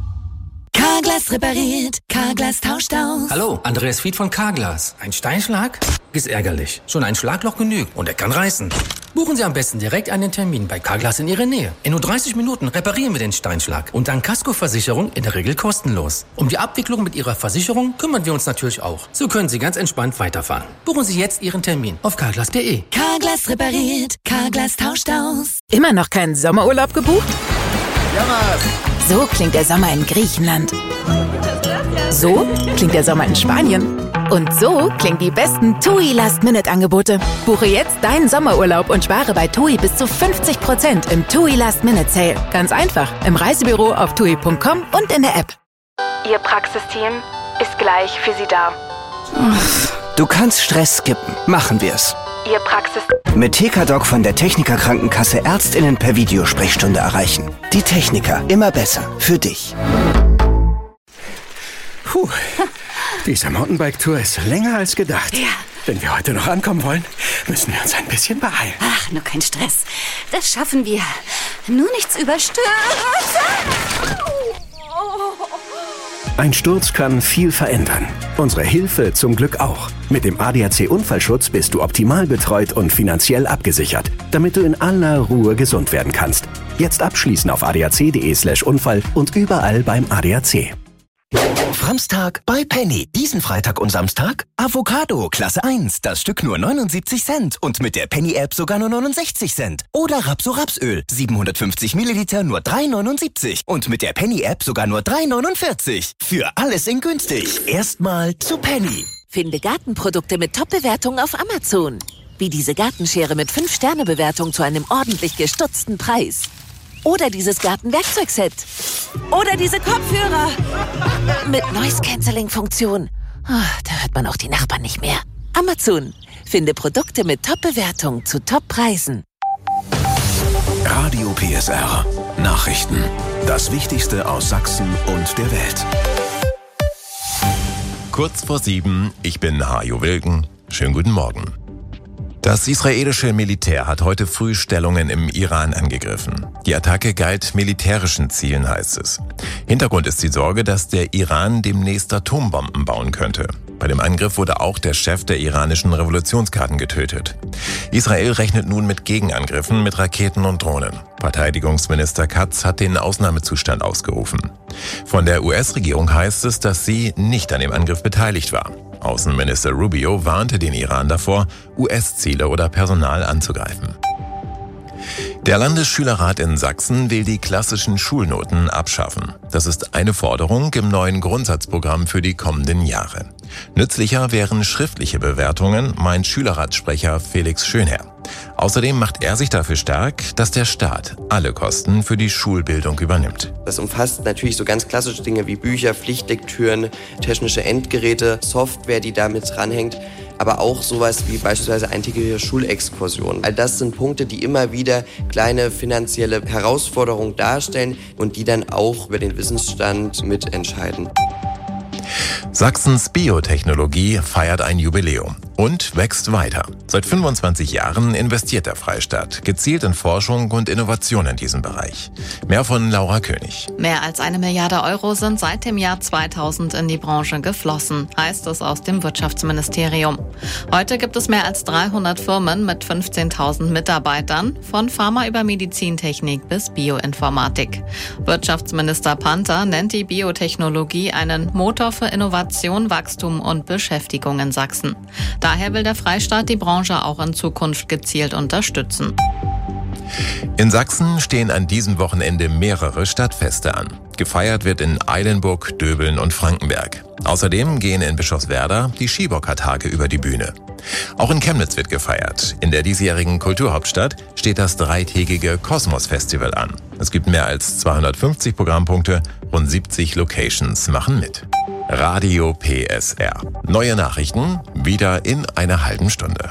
Carglass repariert, Carglass tauscht aus. Hallo, Andreas Fied von Carglass. Ein Steinschlag? Ist ärgerlich. Schon ein Schlagloch genügt und er kann reißen. Buchen Sie am besten direkt einen Termin bei Carglass in Ihrer Nähe. In nur 30 Minuten reparieren wir den Steinschlag und dank Kaskoversicherung in der Regel kostenlos. Um die Abwicklung mit Ihrer Versicherung kümmern wir uns natürlich auch. So können Sie ganz entspannt weiterfahren. Buchen Sie jetzt Ihren Termin auf carglass.de. Carglass repariert, Carglass tauscht aus. Immer noch keinen Sommerurlaub gebucht? Ja, was? So klingt der Sommer in Griechenland. So klingt der Sommer in Spanien. Und so klingen die besten TUI Last-Minute-Angebote. Buche jetzt deinen Sommerurlaub und spare bei TUI bis zu 50% im TUI Last-Minute-Sale. Ganz einfach im Reisebüro auf TUI.com und in der App. Ihr Praxisteam ist gleich für Sie da. Du kannst Stress skippen. Machen wir's. Ihr Praxis... Mit TKDoc von der Techniker Krankenkasse ÄrztInnen per Videosprechstunde erreichen. Die Techniker, immer besser. Für dich. Puh, diese Mountainbike-Tour ist länger als gedacht. Ja. Wenn wir heute noch ankommen wollen, müssen wir uns ein bisschen beeilen. Ach, nur kein Stress. Das schaffen wir. Nur nichts überstürzen. Ein Sturz kann viel verändern. Unsere Hilfe zum Glück auch. Mit dem ADAC-Unfallschutz bist du optimal betreut und finanziell abgesichert, damit du in aller Ruhe gesund werden kannst. Jetzt abschließen auf adac.de/Unfall und überall beim ADAC. Framstag bei Penny. Diesen Freitag und Samstag Avocado Klasse 1, das Stück nur 79 Cent und mit der Penny-App sogar nur 69 Cent. Oder Rapso-Rapsöl, 750 Milliliter nur 3,79 und mit der Penny-App sogar nur 3,49. Für alles in günstig. Erstmal zu Penny. Finde Gartenprodukte mit Top-Bewertungen auf Amazon. Wie diese Gartenschere mit 5-Sterne-Bewertung zu einem ordentlich gestutzten Preis. Oder dieses Gartenwerkzeugset. Oder diese Kopfhörer. Mit Noise-Canceling-Funktion. Da hört man auch die Nachbarn nicht mehr. Amazon. Finde Produkte mit Top-Bewertung zu Top-Preisen. Radio PSR. Nachrichten. Das Wichtigste aus Sachsen und der Welt. Kurz vor 7, ich bin Hajo Wilken. Schönen guten Morgen. Das israelische Militär hat heute früh Stellungen im Iran angegriffen. Die Attacke galt militärischen Zielen, heißt es. Hintergrund ist die Sorge, dass der Iran demnächst Atombomben bauen könnte. Bei dem Angriff wurde auch der Chef der iranischen Revolutionsgarden getötet. Israel rechnet nun mit Gegenangriffen mit Raketen und Drohnen. Verteidigungsminister Katz hat den Ausnahmezustand ausgerufen. Von der US-Regierung heißt es, dass sie nicht an dem Angriff beteiligt war. Außenminister Rubio warnte den Iran davor, US-Ziele oder Personal anzugreifen. Der Landesschülerrat in Sachsen will die klassischen Schulnoten abschaffen. Das ist eine Forderung im neuen Grundsatzprogramm für die kommenden Jahre. Nützlicher wären schriftliche Bewertungen, meint Schülerratssprecher Felix Schönherr. Außerdem macht er sich dafür stark, dass der Staat alle Kosten für die Schulbildung übernimmt. Das umfasst natürlich so ganz klassische Dinge wie Bücher, Pflichtlektüren, technische Endgeräte, Software, die damit dranhängt, aber auch sowas wie beispielsweise eintägige Schulexkursionen. All das sind Punkte, die immer wieder kleine finanzielle Herausforderungen darstellen und die dann auch über den Wissensstand mitentscheiden. Sachsens Biotechnologie feiert ein Jubiläum und wächst weiter. Seit 25 Jahren investiert der Freistaat gezielt in Forschung und Innovation in diesem Bereich. Mehr von Laura König. Mehr als 1 Milliarde Euro sind seit dem Jahr 2000 in die Branche geflossen, heißt es aus dem Wirtschaftsministerium. Heute gibt es mehr als 300 Firmen mit 15.000 Mitarbeitern, von Pharma über Medizintechnik bis Bioinformatik. Wirtschaftsminister Panther nennt die Biotechnologie einen Motor für Innovation, Wachstum und Beschäftigung in Sachsen. Daher will der Freistaat die Branche auch in Zukunft gezielt unterstützen. In Sachsen stehen an diesem Wochenende mehrere Stadtfeste an. Gefeiert wird in Eilenburg, Döbeln und Frankenberg. Außerdem gehen in Bischofswerda die Skibockertage über die Bühne. Auch in Chemnitz wird gefeiert. In der diesjährigen Kulturhauptstadt steht das 3-tägige Kosmos-Festival an. Es gibt mehr als 250 Programmpunkte, rund 70 Locations machen mit. Radio PSR. Neue Nachrichten wieder in einer halben Stunde.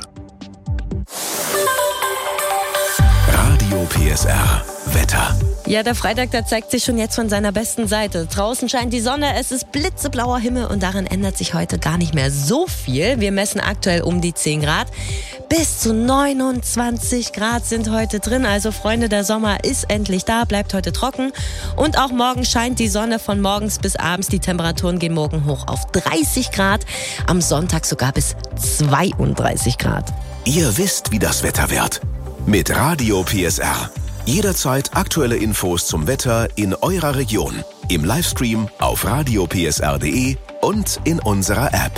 Radio PSR. Wetter. Ja, der Freitag, der zeigt sich schon jetzt von seiner besten Seite. Draußen scheint die Sonne, es ist blitzeblauer Himmel und daran ändert sich heute gar nicht mehr so viel. Wir messen aktuell um die 10 Grad. Bis zu 29 Grad sind heute drin. Also Freunde, der Sommer ist endlich da, bleibt heute trocken. Und auch morgen scheint die Sonne von morgens bis abends. Die Temperaturen gehen morgen hoch auf 30 Grad. Am Sonntag sogar bis 32 Grad. Ihr wisst, wie das Wetter wird. Mit Radio PSR. Jederzeit aktuelle Infos zum Wetter in eurer Region. Im Livestream auf radiopsr.de und in unserer App.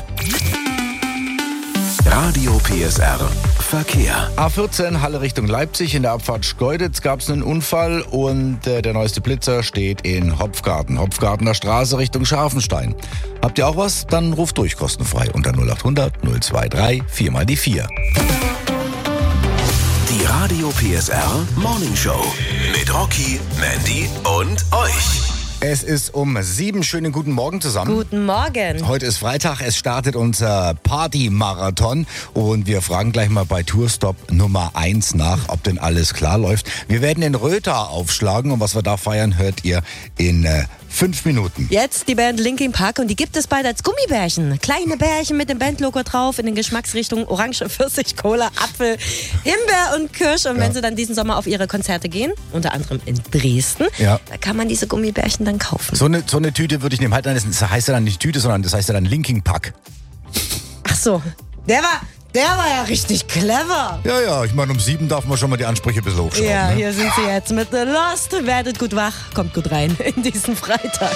Radio PSR Verkehr. A14 Halle Richtung Leipzig. In der Abfahrt Schkeuditz gab es einen Unfall und der neueste Blitzer steht in Hopfgarten. Hopfgartener Straße Richtung Scharfenstein. Habt ihr auch was? Dann ruft durch kostenfrei unter 0800 023 4x4. Die Radio PSR Morning Show mit Rocky, Mandy und euch. Es ist um 7. Schönen guten Morgen zusammen. Guten Morgen. Heute ist Freitag, es startet unser Party-Marathon und wir fragen gleich mal bei Tourstop Nummer 1 nach, ob denn alles klar läuft. Wir werden in Rötha aufschlagen und was wir da feiern, hört ihr in 5 Minuten. Jetzt die Band Linkin Park und die gibt es bald als Gummibärchen. Kleine Bärchen mit dem Bandlogo drauf in den Geschmacksrichtungen Orange, Pfirsich, Cola, Apfel, Himbeer und Kirsch. Und wenn sie dann diesen Sommer auf ihre Konzerte gehen, unter anderem in Dresden, da kann man diese Gummibärchen dann kaufen. So eine Tüte würde ich nehmen. Halt, nein, das heißt ja dann nicht Tüte, sondern das heißt ja dann Linkin Park. Ach so, der war ja richtig clever. Ja, ich meine, um 7 darf man schon mal die Ansprüche ein bisschen hochschrauben. Ja, ne? Hier sind sie jetzt mit The Lost. Werdet gut wach, kommt gut rein in diesen Freitag.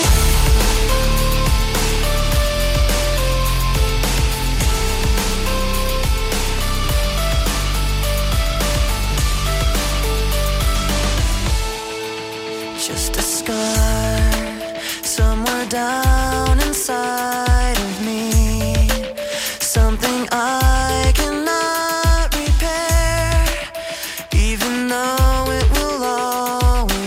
Just a scar somewhere down inside of me. Something I cannot repair, even though it will always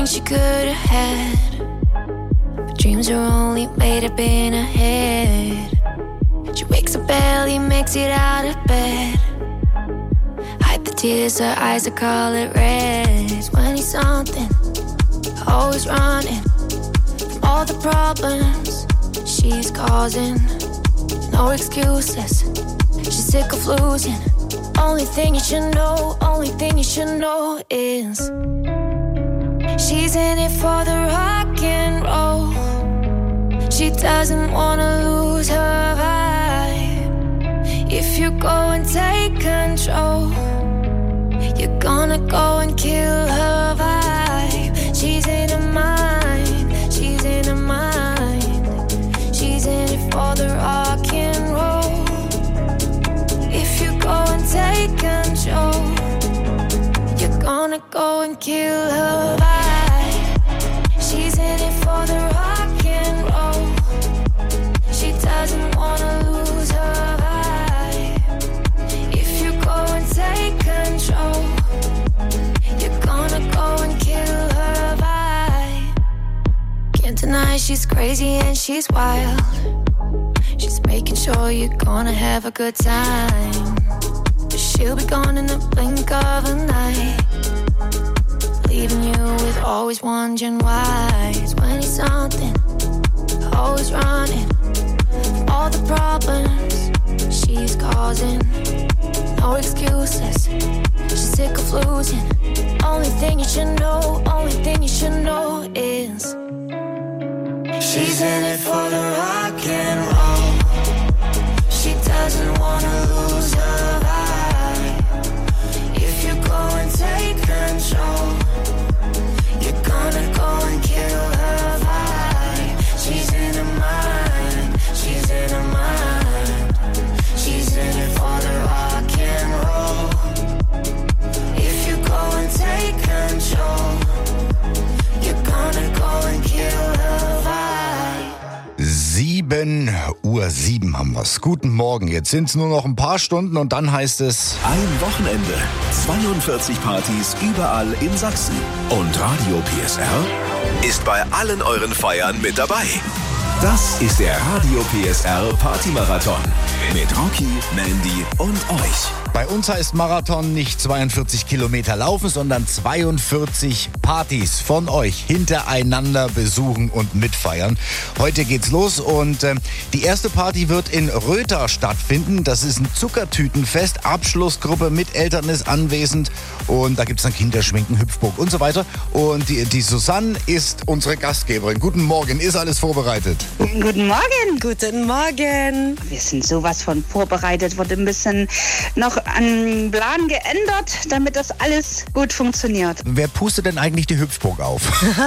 things she could have had. But dreams are only made up in her head. She wakes up early, makes it out of bed. Hide the tears, her eyes are colored red. 20-something, always running from all the problems she's causing. No excuses, she's sick of losing. Only thing you should know, only thing you should know is she's in it for the rock and roll. She doesn't wanna lose her vibe. If you go and take control, you're gonna go and kill her vibe. She's in her mind, she's in her mind. She's in it for the rock and roll. If you go and take control, you're gonna go and kill her vibe. She's in it for the rock and roll. She doesn't wanna lose her vibe. If you go and take control, you're gonna go and kill her vibe. Can't deny she's crazy and she's wild. She's making sure you're gonna have a good time. But she'll be gone in the blink of an eye, leaving you with always wondering why. 20-something, always running from all the problems she's causing. No excuses, she's sick of losing. Only thing you should know, only thing you should know is she's in it for the rock and roll. She doesn't wanna lose her vibe. If you go and take control, you're gonna go and kill her vibe. She's in her mind, she's in her mind. She's in it for the rock and roll. If you go and take control, you're gonna go and kill her vibe. 7:07 haben wir's. Guten Morgen. Jetzt sind's nur noch ein paar Stunden und dann heißt es... Ein Wochenende, 42 Partys überall in Sachsen. Und Radio PSR ist bei allen euren Feiern mit dabei. Das ist der Radio PSR Partymarathon mit Rocky, Mandy und euch. Bei uns heißt Marathon nicht 42 Kilometer laufen, sondern 42 Partys von euch hintereinander besuchen und mitfeiern. Heute geht's los und die erste Party wird in Röther stattfinden. Das ist ein Zuckertütenfest. Abschlussgruppe mit Eltern ist anwesend und da gibt's dann Kinderschminken, Hüpfburg und so weiter. Und die Susanne ist unsere Gastgeberin. Guten Morgen, ist alles vorbereitet? Guten Morgen. Guten Morgen. Wir sind sowas von vorbereitet, wurde ein bisschen noch an Plan geändert, damit das alles gut funktioniert. Wer pustet denn eigentlich die Hüpfburg auf?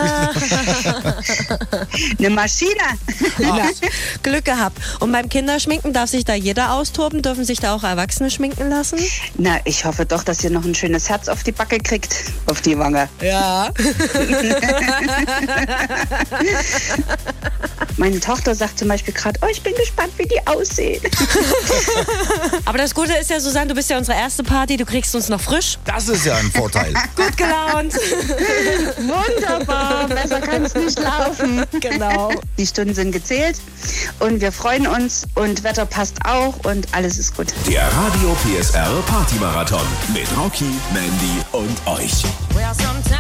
Eine Maschine. Glück gehabt. Und beim Kinderschminken darf sich da jeder austoben? Dürfen sich da auch Erwachsene schminken lassen? Na, ich hoffe doch, dass ihr noch ein schönes Herz auf die Backe kriegt, auf die Wange. Ja. Meine Tochter sagt zum Beispiel gerade, oh, ich bin gespannt, wie die aussehen. Aber das Gute ist ja, Susanne, du bist ja unsere erste Party, du kriegst uns noch frisch. Das ist ja ein Vorteil. Gut gelaunt. Wunderbar, besser kann es nicht laufen. Genau. Die Stunden sind gezählt und wir freuen uns und Wetter passt auch und alles ist gut. Der Radio PSR Partymarathon mit Rocky, Mandy und euch. Well, sometimes